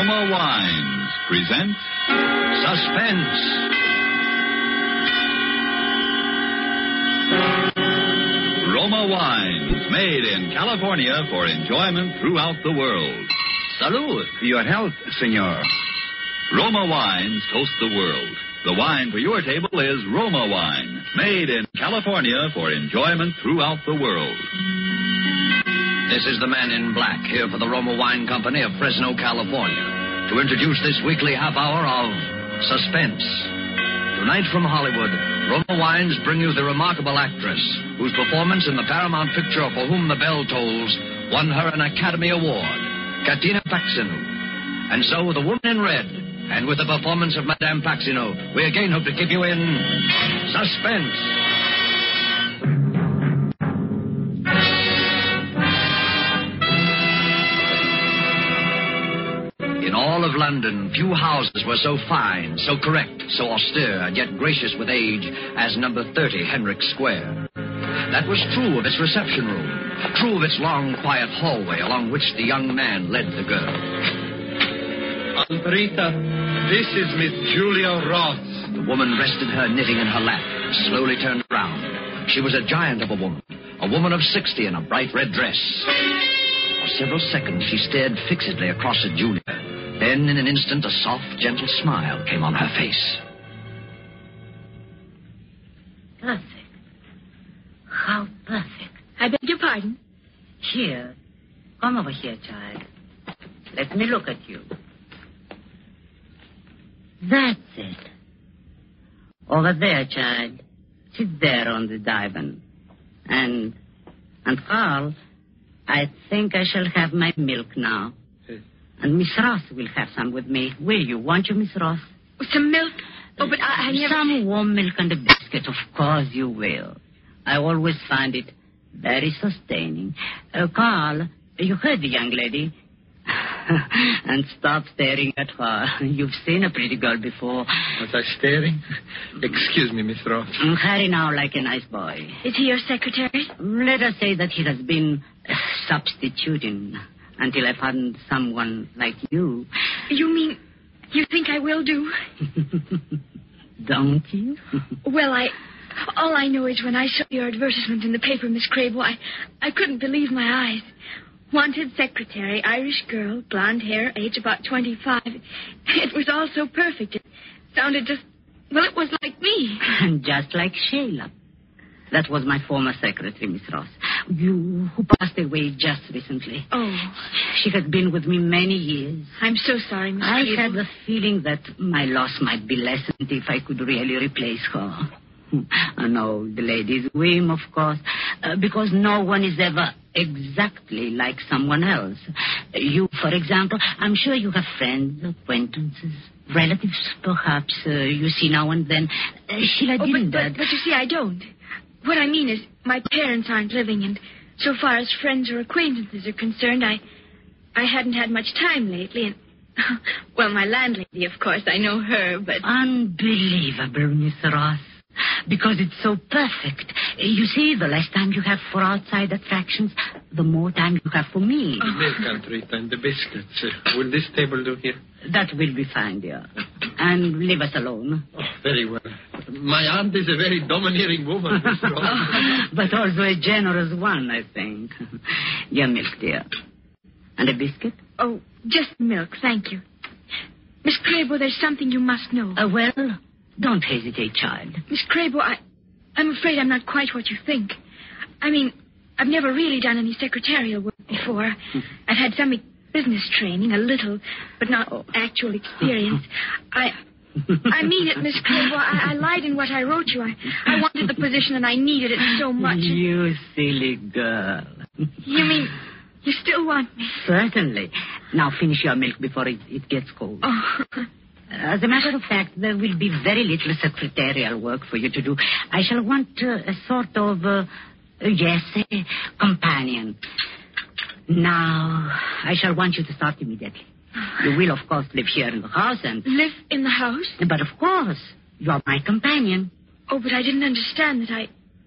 Roma Wines present Suspense. Roma Wines, made in California for enjoyment throughout the world. Salud. Your health, senor. Roma Wines toast the world. The wine for your table is Roma Wine, made in California for enjoyment throughout the world. This is the man in black here for the Roma Wine Company of Fresno, California, to introduce this weekly half hour of Suspense. Tonight from Hollywood, Roma Wines bring you the remarkable actress whose performance in the Paramount picture For Whom the Bell Tolls won her an Academy Award, Katina Paxinou. And so, the woman in red, and with the performance of Madame Paxinou, we again hope to keep you in suspense. In all of London, few houses were so fine, so correct, so austere, and yet gracious with age as number 30 Henrik Square. That was true of its reception room, true of its long, quiet hallway along which the young man led the girl. Alberita, this is Miss Julia Ross. The woman rested her knitting in her lap, slowly turned around. She was a giant of a woman of 60 in a bright red dress. For several seconds, she stared fixedly across at Julia. Then, in an instant, a soft, gentle smile came on her face. Perfect. How perfect. I beg your pardon? Here. Come over here, child. Let me look at you. That's it. Over there, child. Sit there on the divan. And Carl, I think I shall have my milk now. And Miss Ross will have some with me. Will you? Won't you, Miss Ross? Some milk? Oh, but I never... Some warm milk and a biscuit. Of course you will. I always find it very sustaining. Carl, you heard the young lady. And stop staring at her. You've seen a pretty girl before. Was I staring? Excuse me, Miss Ross. Harry now like a nice boy. Is he your secretary? Let us say that he has been substituting until I found someone like you. You mean you think I will do? Don't you? Well, all I know is when I saw your advertisement in the paper, Miss Crable, I couldn't believe my eyes. Wanted secretary, Irish girl, blonde hair, age about 25. It was all so perfect. It sounded just, well, it was like me. And just like Sheila. That was my former secretary, Miss Ross. Who passed away just recently. Oh. She has been with me many years. I'm so sorry, Miss Crable. I had the feeling that my loss might be lessened if I could really replace her. An old lady's whim, of course, because no one is ever exactly like someone else. You, for example, I'm sure you have friends, acquaintances, relatives, perhaps, you see now and then. Sheila didn't. But you see, I don't. What I mean is, my parents aren't living, and so far as friends or acquaintances are concerned, I hadn't had much time lately, and... Well, my landlady, of course, I know her, but... Unbelievable, Miss Ross. Because it's so perfect. You see, the less time you have for outside attractions, the more time you have for me. The milk, Alberita, and the biscuits. Will this table do here? That will be fine, dear. And leave us alone. Oh, very well. My aunt is a very domineering woman, Miss Ross. But also a generous one, I think. Your milk, dear. And a biscuit? Oh, just milk, thank you. Miss Crable, there's something you must know. Well... Don't hesitate, child. Miss Crable, I'm afraid I'm not quite what you think. I mean, I've never really done any secretarial work before. I've had some business training, a little, but not actual experience. I mean it, Miss Crable. I lied in what I wrote you. I wanted the position and I needed it so much. You silly girl. You mean you still want me? Certainly. Now finish your milk before it gets cold. Oh. As a matter of fact, there will be very little secretarial work for you to do. I shall want a sort of, a companion. Now, I shall want you to start immediately. You will, of course, live here in the house and... Live in the house? But, of course, you are my companion. Oh, but I didn't understand that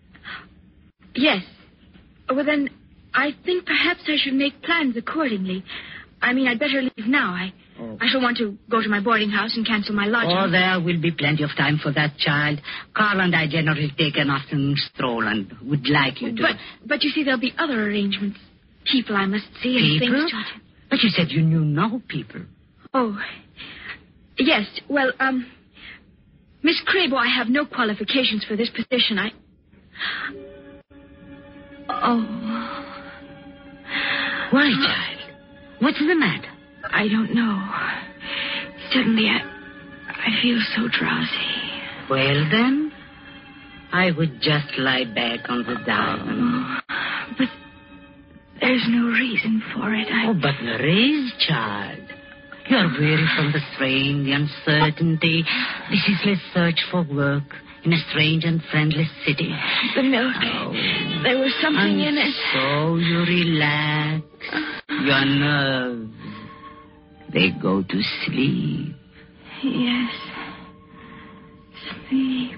Yes. Well, then, I think perhaps I should make plans accordingly. I mean, I'd better leave now. Oh. I shall want to go to my boarding house and cancel my lodging. Oh, there will be plenty of time for that, child. Carl and I generally take an afternoon stroll and would like you to... But you see, there'll be other arrangements. People I must see and people? things, Georgia. But you said you knew no people. Oh, yes. Well, Miss Crabo, I have no qualifications for this position. Why, child? What's the matter? I don't know. Suddenly, I feel so drowsy. Well, then, I would just lie back on the divan. But there's no reason for it. But there is, child. You're weary from the strain, the uncertainty, the ceaseless search for work in a strange and friendless city. The milk. There was something in it. So you relax. Your nerves, they go to sleep. Yes. Sleep.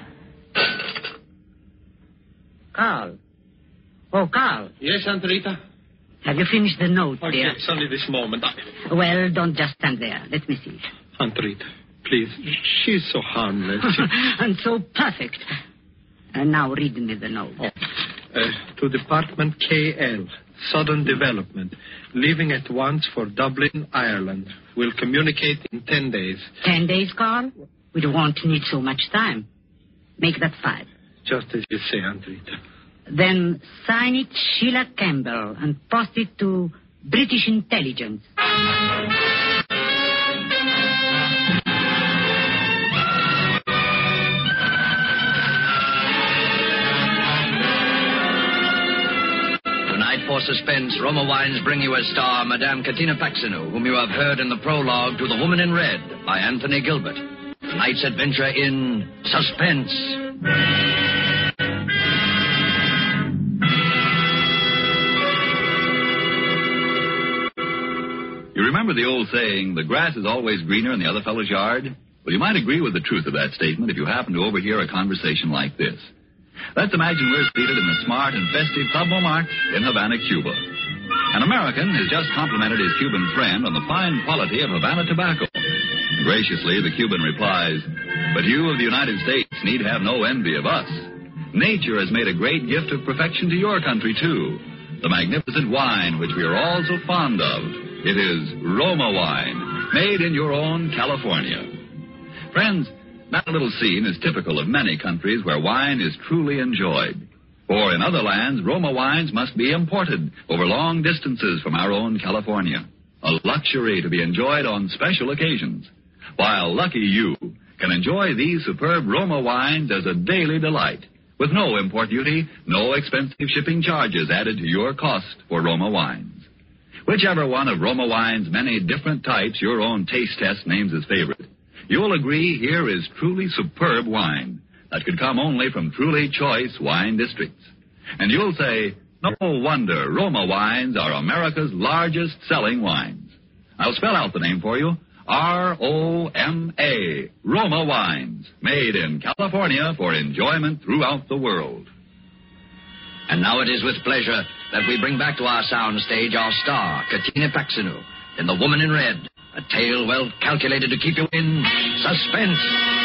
Carl. Oh, Carl. Yes, Aunt Rita? Have you finished the note, Oh, dear? yes, only this moment. Well, don't just stand there. Let me see it. Aunt Rita, please. She's so harmless. And so perfect. Now read me the note. To Department KL, Southern Development. Leaving at once for Dublin, Ireland. Will communicate in 10 days. 10 days, Carl? We won't need so much time. Make that 5. Just as you say, Aunt Rita. Then sign it Sheila Campbell and post it to British Intelligence. Tonight, for suspense, Roma Wines bring you as star Madame Katina Paxinou, whom you have heard in the prologue to The Woman in Red by Anthony Gilbert. Tonight's adventure in Suspense. You remember the old saying, the grass is always greener in the other fellow's yard? Well, you might agree with the truth of that statement if you happen to overhear a conversation like this. Let's imagine we're seated in the smart and festive Club Montmartre in Havana, Cuba. An American has just complimented his Cuban friend on the fine quality of Havana tobacco. Graciously, the Cuban replies, "But you of the United States need have no envy of us. Nature has made a great gift of perfection to your country, too. The magnificent wine which we are all so fond of. It is Roma wine, made in your own California." Friends, that little scene is typical of many countries where wine is truly enjoyed. For in other lands, Roma wines must be imported over long distances from our own California. A luxury to be enjoyed on special occasions. While lucky you can enjoy these superb Roma wines as a daily delight, with no import duty, no expensive shipping charges added to your cost for Roma wines. Whichever one of Roma wine's many different types your own taste test names as favorite, you'll agree here is truly superb wine that could come only from truly choice wine districts. And you'll say, no wonder Roma wines are America's largest selling wines. I'll spell out the name for you. R-O-M-A, Roma wines, made in California for enjoyment throughout the world. And now it is with pleasure that we bring back to our sound stage our star, Katina Paxinou, in The Woman in Red, a tale well calculated to keep you in suspense.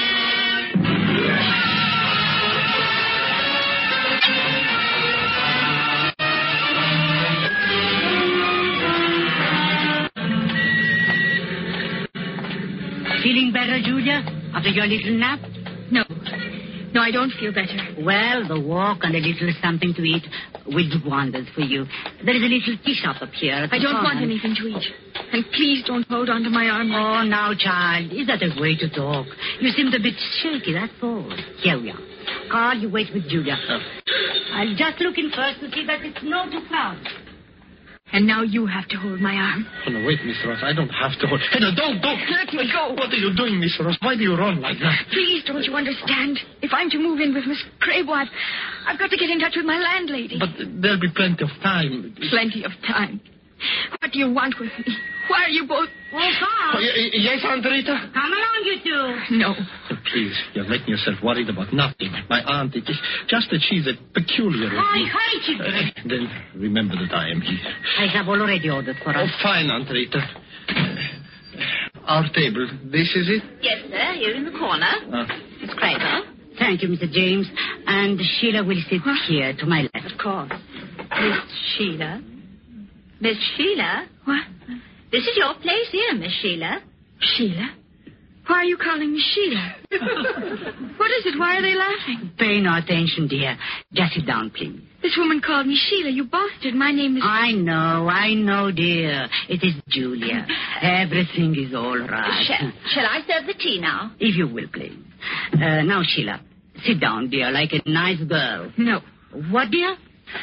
Feeling better, Julia, after your little nap? No, I don't feel better. Well, the walk and a little something to eat will do wonders for you. There is a little tea shop up here. I don't want anything to eat. And please don't hold on to my arm. Oh, now, child, is that a way to talk? You seemed a bit shaky, that's all. Here we are. Carl, you wait with Julia. I'll just look in first to see that it's not too crowded. And now you have to hold my arm. Oh, no, wait, Miss Ross. I don't have to hold... Hey, no, don't. Let me go. What are you doing, Miss Ross? Why do you run like that? Please, don't you understand? If I'm to move in with Miss Crabo, I've got to get in touch with my landlady. But there'll be plenty of time. Plenty of time. What do you want with me? Why are you both... Oh, Carl. Oh, yes, Aunt Rita? Come along, you two. No. Oh, please, you're making yourself worried about nothing. My aunt, it is just that she's a peculiar... Hurry, children. Then remember that I am here. I have already ordered for us. Oh, fine, Aunt Rita. Our table. This is it? Yes, sir. Here in the corner. Miss Craver. Thank you, Mr. James. And Sheila will sit here to my left. Of course. Miss Sheila? Miss Sheila? What? This is your place here, Miss Sheila. Sheila? Why are you calling me Sheila? What is it? Why are they laughing? Pay no attention, dear. Just sit down, please. This woman called me Sheila. You bastard. My name is... I know, dear. It is Julia. Everything is all right. Shall I serve the tea now? If you will, please. Now, Sheila, sit down, dear, like a nice girl. No. What, dear?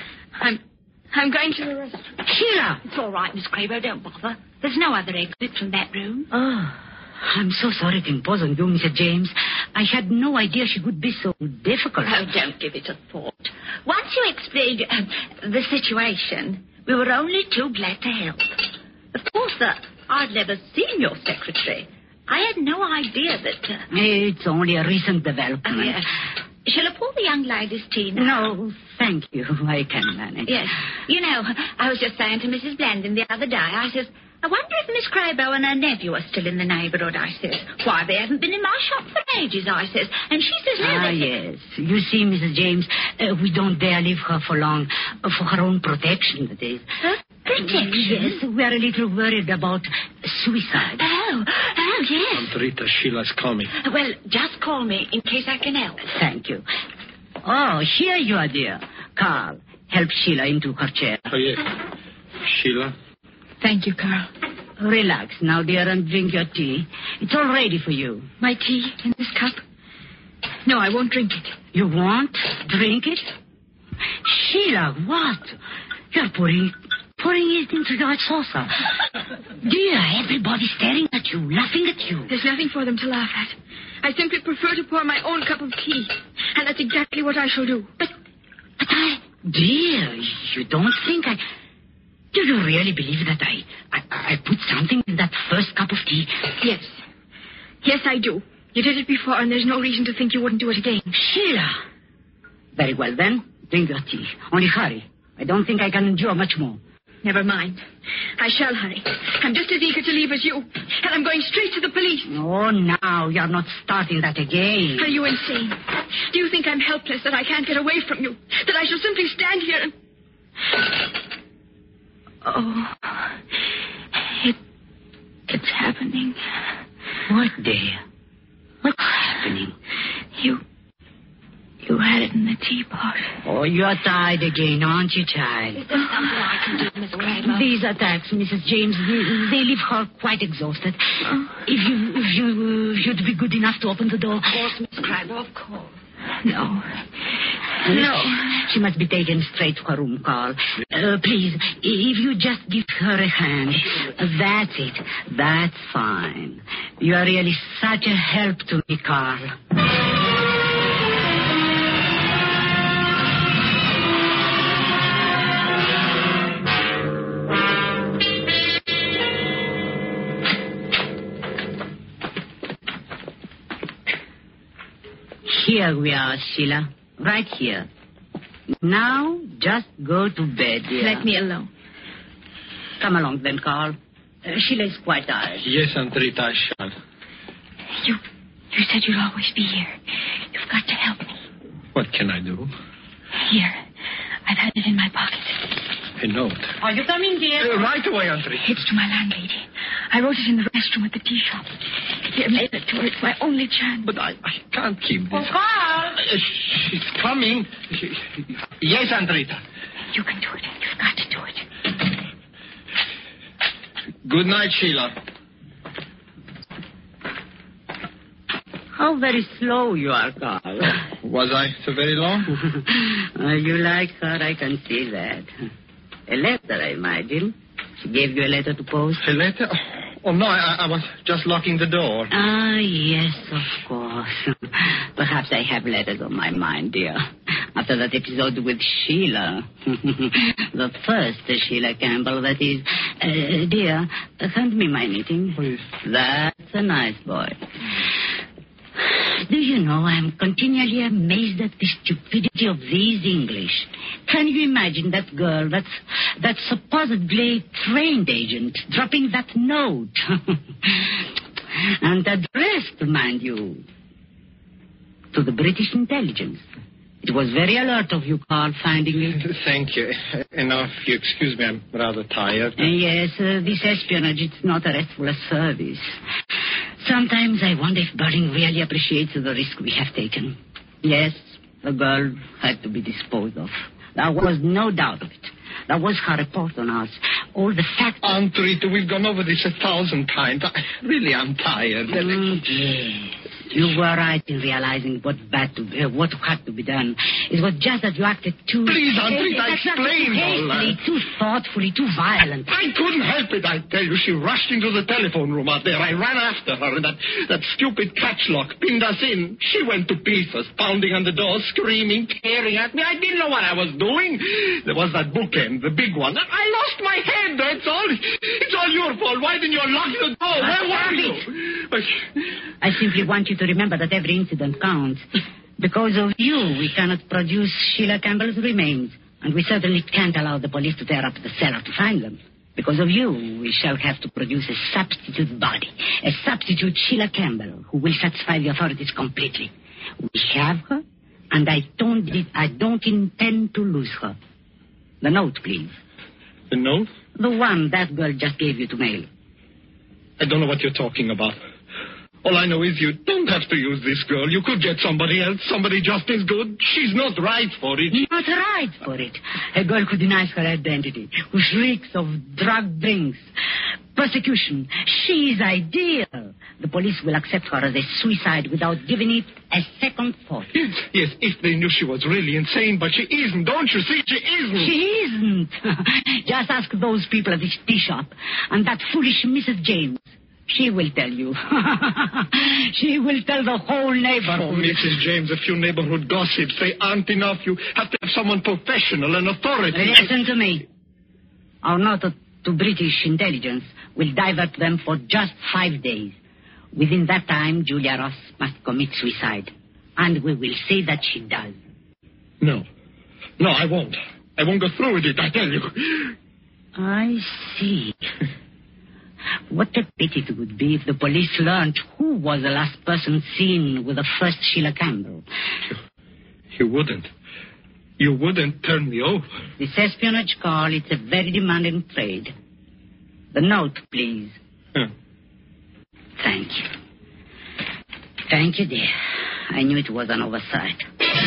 I'm going to the restaurant. Sheila! It's all right, Miss Craver. Don't bother. There's no other exit from that room. Oh, I'm so sorry to impose on you, Mr. James. I had no idea she could be so difficult. Oh, don't give it a thought. Once you explained the situation, we were only too glad to help. Of course, I'd never seen your secretary. I had no idea that... It's only a recent development. Shall I pour the young lady's tea now? No, thank you. I can manage. Yes. You know, I was just saying to Mrs. Blandon the other day, I says, I wonder if Miss Craybo and her nephew are still in the neighbourhood, I says. Why, they haven't been in my shop for ages, I says. And she says, no, yes. You see, Mrs. James, we don't dare leave her for long. For her own protection, that is. Huh? Protection? Yes, we are a little worried about suicide. Oh, yes. Aunt Rita, Sheila's coming. Well, just call me in case I can help. Thank you. Oh, here you are, dear. Carl, help Sheila into her chair. Oh, yes. Sheila? Thank you, Carl. Relax now, dear, and drink your tea. It's all ready for you. My tea in this cup? No, I won't drink it. You won't drink it? Sheila, what? You're pouring it into your saucer. Dear, everybody's staring at you, laughing at you. There's nothing for them to laugh at. I simply prefer to pour my own cup of tea. And that's exactly what I shall do. But dear, you don't think do you really believe that I put something in that first cup of tea? Yes. Yes, I do. You did it before, and there's no reason to think you wouldn't do it again. Sheila. Very well, then. Drink your tea. Only hurry. I don't think I can endure much more. Never mind. I shall hurry. I'm just as eager to leave as you. And I'm going straight to the police. Oh, now, you're not starting that again. Are you insane? Do you think I'm helpless, that I can't get away from you? That I shall simply stand here and... Oh, it's happening. What, dear? What's happening? You had it in the teapot. Oh, you're tired again, aren't you, child? Is there something I can do, Miss Craver? These attacks, Mrs. James, they leave her quite exhausted. If you'd be good enough to open the door. Of course, Miss Craver, of course. No. She must be taken straight to her room, Carl. Please, if you just give her a hand. That's it. That's fine. You are really such a help to me, Carl. Here we are, Sheila. Right here. Now, just go to bed, dear. Let me alone. Come along then, Carl. Sheila is quite tired. Yes, Aunt Rita, I shall. You said you'd always be here. You've got to help me. What can I do? Here. I've had it in my pocket. A note. Are you coming, dear? Right away, Aunt Rita. It's to my landlady. I wrote it in the restroom at the tea shop. Here, mail it to her. It's my only chance. But I can't keep this. Oh, Carl! She's coming. Yes, Aunt Rita. You can do it. You've got to do it. Good night, Sheila. How very slow you are, Carl. Was I so very long? You like her, I can see that. A letter, I imagine. She gave you a letter to post? A letter? Oh, no, I was just locking the door. Ah, yes, of course. Perhaps I have letters on my mind, dear. After that episode with Sheila. The first Sheila Campbell, that is. Dear, send me my knitting. Please. That's a nice boy. Do you know, I'm continually amazed at the stupidity of these English. Can you imagine that girl, that supposedly trained agent, dropping that note? And addressed, mind you, to the British intelligence. It was very alert of you, Carl, finding it. Thank you. And now, if you excuse me, I'm rather tired. Yes, this espionage, it's not a restful service. Sometimes I wonder if Berlin really appreciates the risk we have taken. Yes, the girl had to be disposed of. There was no doubt of it. That was her report on us. All the facts... Aunt Rita, we've gone over this 1,000 times. I'm tired. Yes. You were right in realizing what had to be done. It was just that you acted too... Please, Aunt Rita, explain all that. Too thoughtfully, too violent. I couldn't help it, I tell you. She rushed into the telephone room out there. I ran after her, and that stupid catch lock pinned us in. She went to pieces, pounding on the door, screaming, tearing at me. I didn't know what I was doing. There was that bookend, the big one. I lost my head, that's all. It's all your fault. Why didn't you lock the door? Where were you? I simply want you to remember that every incident counts. Because of you, we cannot produce Sheila Campbell's remains. And we certainly can't allow the police to tear up the cellar to find them. Because of you, we shall have to produce a substitute body. A substitute Sheila Campbell, who will satisfy the authorities completely. We have her, and I don't intend to lose her. The note, please. The note? The one that girl just gave you to mail. I don't know what you're talking about. All I know is you don't have to use this girl. You could get somebody else, somebody just as good. She's not right for it. Not right for it. A girl who denies her identity, who shrieks of drug drinks, persecution. She's ideal. The police will accept her as a suicide without giving it a second thought. Yes, if they knew she was really insane, but she isn't. Don't you see? She isn't. She isn't. Just ask those people at the tea shop and that foolish Mrs. James. She will tell you. She will tell the whole neighborhood. Oh, Mrs. James, a few neighborhood gossips, they aren't enough. You have to have someone professional and authoritative. Listen to me. Our note to British intelligence will divert them for just 5 days. Within that time, Julia Ross must commit suicide. And we will say that she does. No, I won't. I won't go through with it, I tell you. I see. What a pity it would be if the police learned who was the last person seen with the first Sheila Campbell. You wouldn't. You wouldn't turn me over. This espionage, Carl, it's a very demanding trade. The note, please. Huh. Thank you. Thank you, dear. I knew it was an oversight.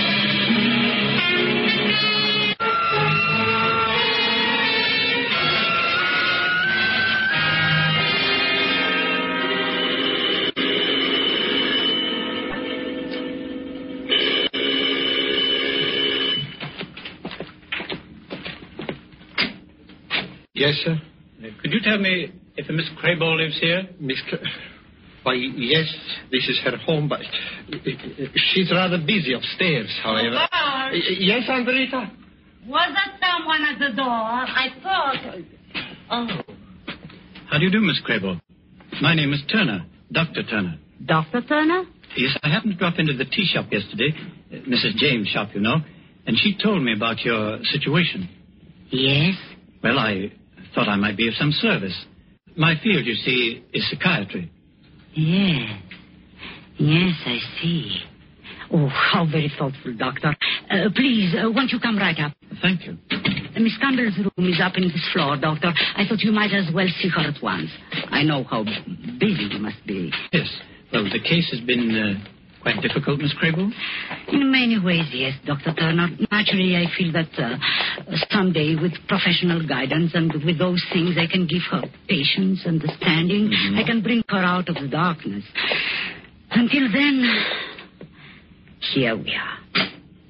Yes, sir? Could you tell me if a Miss Crable lives here? Why, yes, this is her home, but she's rather busy upstairs, however. Oh, Yes, Aunt Rita? was that someone at the door? I thought... Oh. How do you do, Miss Crable? My name is Turner, Dr. Turner. Dr. Turner? Yes, I happened to drop into the tea shop yesterday, Mrs. James' shop, you know, and she told me about your situation. Yes? Well, I thought I might be of some service. My field, you see, is psychiatry. Yes. Yes, I see. Oh, how very thoughtful, Doctor. Please, won't you come right up? Thank you. Miss Campbell's room is up in this floor, Doctor. I thought you might as well see her at once. I know how busy you must be. Yes. Well, the case has been quite difficult, Miss Crable. In many ways, yes, Dr. Turner. Naturally, I feel that someday, with professional guidance and with those things, I can give her patience, understanding. Mm-hmm. I can bring her out of the darkness. Until then, here we are.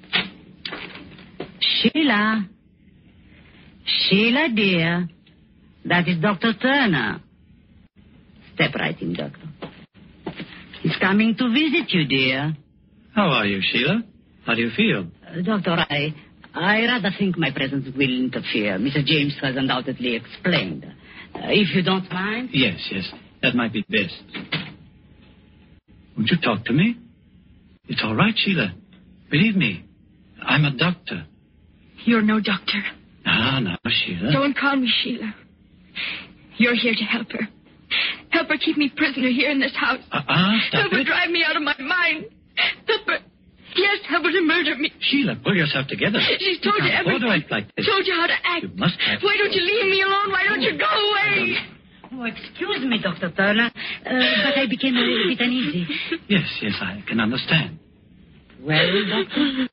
Sheila. Sheila, dear. That is Dr. Turner. Step right in, Doctor. He's coming to visit you, dear. How are you, Sheila? How do you feel? Doctor, I rather think my presence will interfere. Mr. James has undoubtedly explained. If you don't mind. Yes. That might be best. Won't you talk to me? It's all right, Sheila. Believe me, I'm a doctor. You're no doctor. No, Sheila. Don't call me Sheila. You're here to help her. Help her keep me prisoner here in this house. Stop Help her it. drive me out of my mind. Help her. Yes, help her to murder me. Sheila, pull yourself together. She's told you can't afford to everything. act like this. Told you how to act. You must act. Why don't you leave me alone? Why don't you go away? Oh, excuse me, Dr. Turner, but I became a little bit uneasy. Yes, I can understand. Well, Doctor?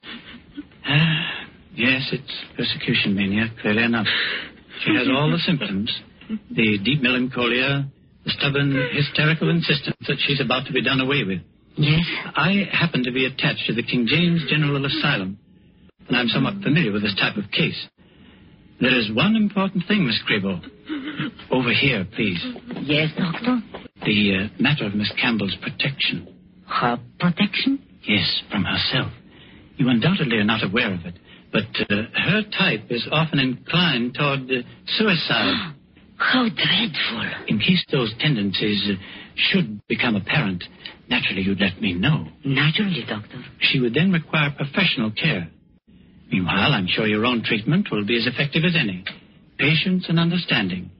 Yes, it's persecution mania, clearly enough. She has all the symptoms. The deep melancholia, the stubborn, hysterical insistence that she's about to be done away with. Yes? I happen to be attached to the King James General Asylum, and I'm somewhat familiar with this type of case. There is one important thing, Miss Crable. Over here, please. Yes, Doctor? The matter of Miss Campbell's protection. Her protection? Yes, from herself. You undoubtedly are not aware of it, but her type is often inclined toward suicide. How dreadful. In case those tendencies should become apparent, naturally you'd let me know. Naturally, Doctor. She would then require professional care. Meanwhile, I'm sure your own treatment will be as effective as any. Patience and understanding.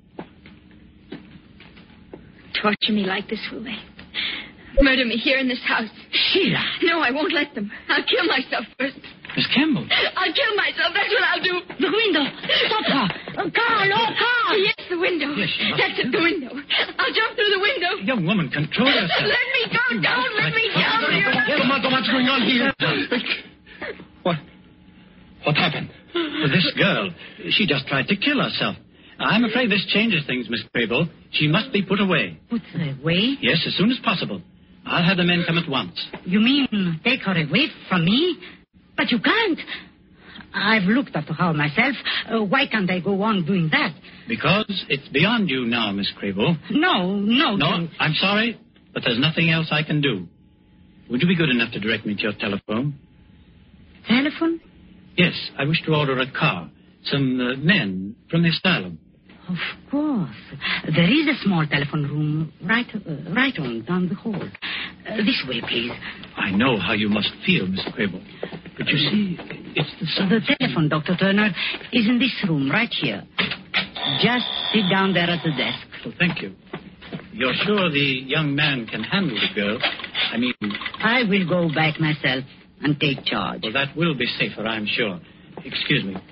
Torture me like this, will they? Murder me here in this house. Sheila! No, I won't let them. I'll kill myself first. Miss Campbell. I'll kill myself. That's what I'll do. The window! Stop her! Carl! Oh, Carl! Yes, the window. Yes, you must. That's it, the window. I'll jump through the window. Young woman, control yourself. Let me go. Don't let me go. What's going on here? What happened? This girl, she just tried to kill herself. I'm afraid this changes things, Miss Crable. She must be put away. Put her away? Yes, as soon as possible. I'll have the men come at once. You mean take her away from me? But you can't. I've looked after her myself. Why can't I go on doing that? Because it's beyond you now, Miss Crable. No. No, I'm sorry, but there's nothing else I can do. Would you be good enough to direct me to your telephone? Telephone? Yes, I wish to order a car. Some men from the asylum. Of course. There is a small telephone room right on down the hall. This way, please. I know how you must feel, Miss Crable. But you see, it's the sort The telephone, Dr. Turner, is in this room, right here. Just sit down there at the desk. Well, thank you. You're sure the young man can handle the girl? I mean... I will go back myself and take charge. Well, that will be safer, I'm sure. Excuse me.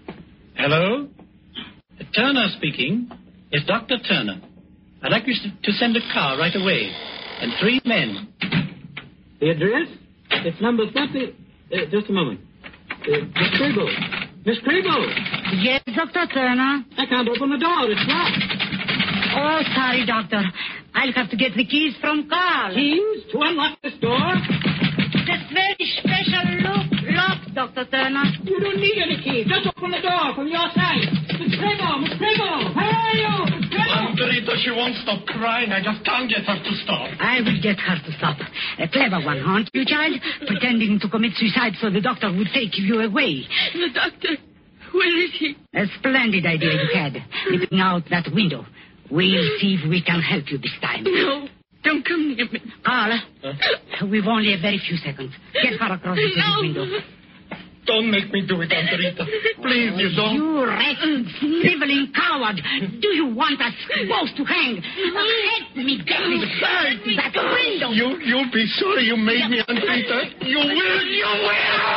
Hello? Turner speaking. It's Dr. Turner. I'd like you to send a car right away. And 3 men. The address? It's number 30... just a moment. Miss Crable. Miss Crable! Yes, Dr. Turner? I can't open the door. It's locked. Oh, sorry, Doctor. I'll have to get the keys from Carl. Keys to unlock this door? That's very special lock, Dr. Turner. You don't need any keys. Just open the door from your side. Miss Crable! Where are you? Miss Crable! Rita, she won't stop crying. I just can't get her to stop. I will get her to stop. A clever one, aren't you, child? Pretending to commit suicide so the doctor would take you away. The doctor. Where is he? A splendid idea you had, leaping out that window. We'll see if we can help you this time. No. Don't come near me. Carl, we've only a very few seconds. Get her across to this window. Don't make me do it, Aunt Rita. Please, you don't. You wretched, sniveling coward. Do you want us both to hang? Help me get this bird to that window. You'll be sorry you made me, Aunt Rita. You will.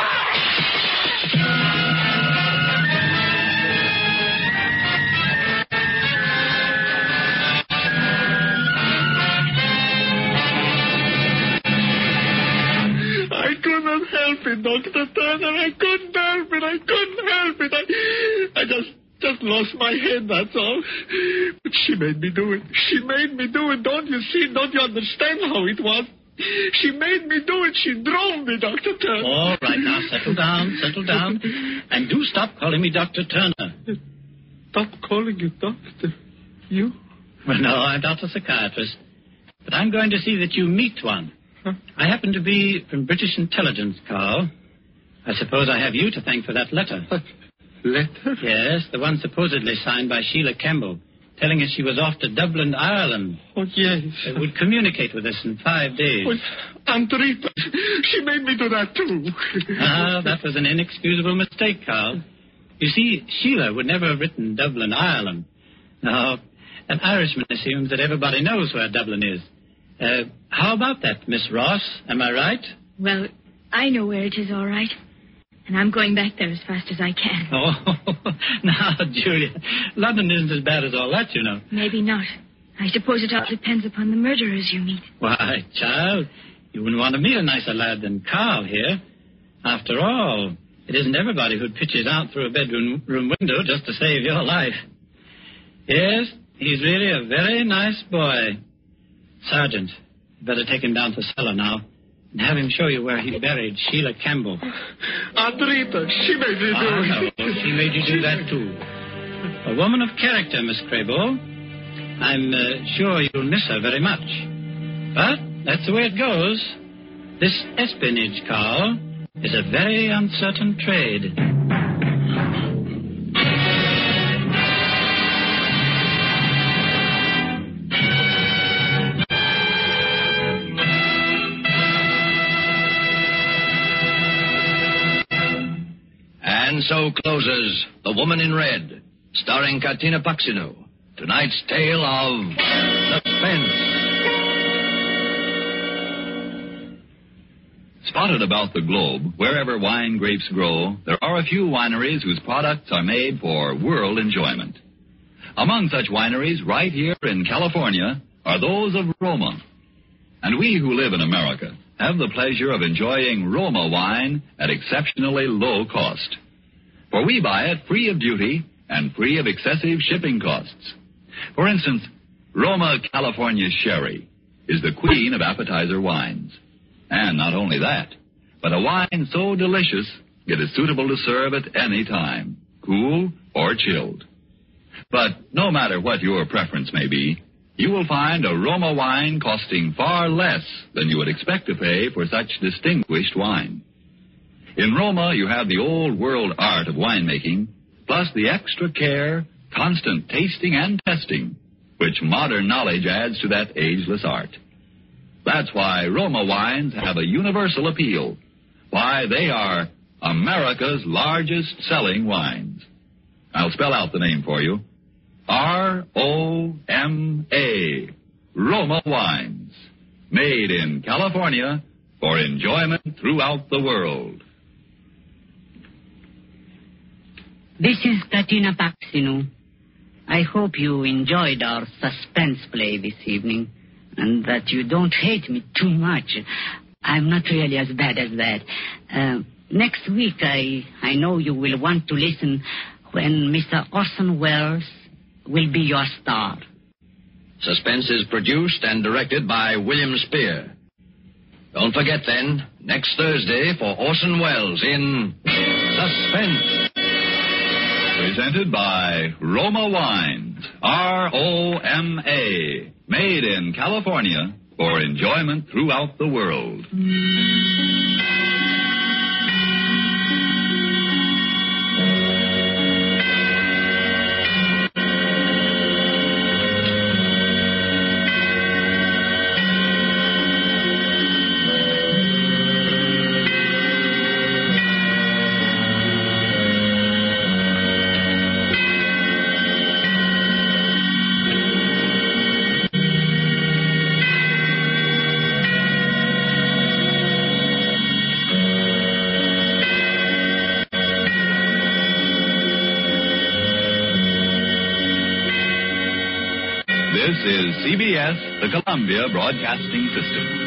I couldn't help it, Dr. Turner. I couldn't help it. I just lost my head, that's all. But she made me do it. Don't you see? Don't you understand how it was? She made me do it. She drove me, Dr. Turner. All right, now, settle down. And do stop calling me Dr. Turner. Stop calling you doctor. You? Well, no, I'm not a psychiatrist. But I'm going to see that you meet one. Huh? I happen to be from British Intelligence, Carl. I suppose I have you to thank for that letter. Letter? Yes, the one supposedly signed by Sheila Campbell, telling us she was off to Dublin, Ireland. Oh, yes. Would communicate with us in 5 days. Well, Aunt Rita, she made me do that, too. That was an inexcusable mistake, Carl. You see, Sheila would never have written Dublin, Ireland. No, An Irishman assumes that everybody knows where Dublin is. How about that, Miss Ross? Am I right? Well, I know where it is, all right. And I'm going back there as fast as I can. Oh, now, Julia, London isn't as bad as all that, you know. Maybe not. I suppose it all depends upon the murderers you meet. Why, child, you wouldn't want to meet a nicer lad than Carl here. After all, it isn't everybody who pitches out through a bedroom window just to save your life. Yes, he's really a very nice boy. Sergeant, you better take him down to the cellar now and have him show you where he buried Sheila Campbell. Aunt Rita, she made me do it. I know. She made you do that, too. A woman of character, Miss Crable. I'm sure you'll miss her very much. But that's the way it goes. This espionage, Carl, is a very uncertain trade. And so closes The Woman in Red, starring Katina Paxinu. Tonight's tale of suspense. Spotted about the globe, wherever wine grapes grow, there are a few wineries whose products are made for world enjoyment. Among such wineries, right here in California, are those of Roma. And we who live in America have the pleasure of enjoying Roma wine at exceptionally low cost. For we buy it free of duty and free of excessive shipping costs. For instance, Roma California Sherry is the queen of appetizer wines. And not only that, but a wine so delicious it is suitable to serve at any time, cool or chilled. But no matter what your preference may be, you will find a Roma wine costing far less than you would expect to pay for such distinguished wine. In Roma, you have the old world art of winemaking, plus the extra care, constant tasting and testing, which modern knowledge adds to that ageless art. That's why Roma wines have a universal appeal, why they are America's largest selling wines. I'll spell out the name for you. R-O-M-A, Roma Wines, made in California for enjoyment throughout the world. This is Katina Paxinu. I hope you enjoyed our suspense play this evening and that you don't hate me too much. I'm not really as bad as that. Next week, I know you will want to listen when Mr. Orson Welles will be your star. Suspense is produced and directed by William Spear. Don't forget, then, next Thursday for Orson Welles in Suspense. Presented by Roma Wines, R-O-M-A, made in California for enjoyment throughout the world. This is CBS, the Columbia Broadcasting System.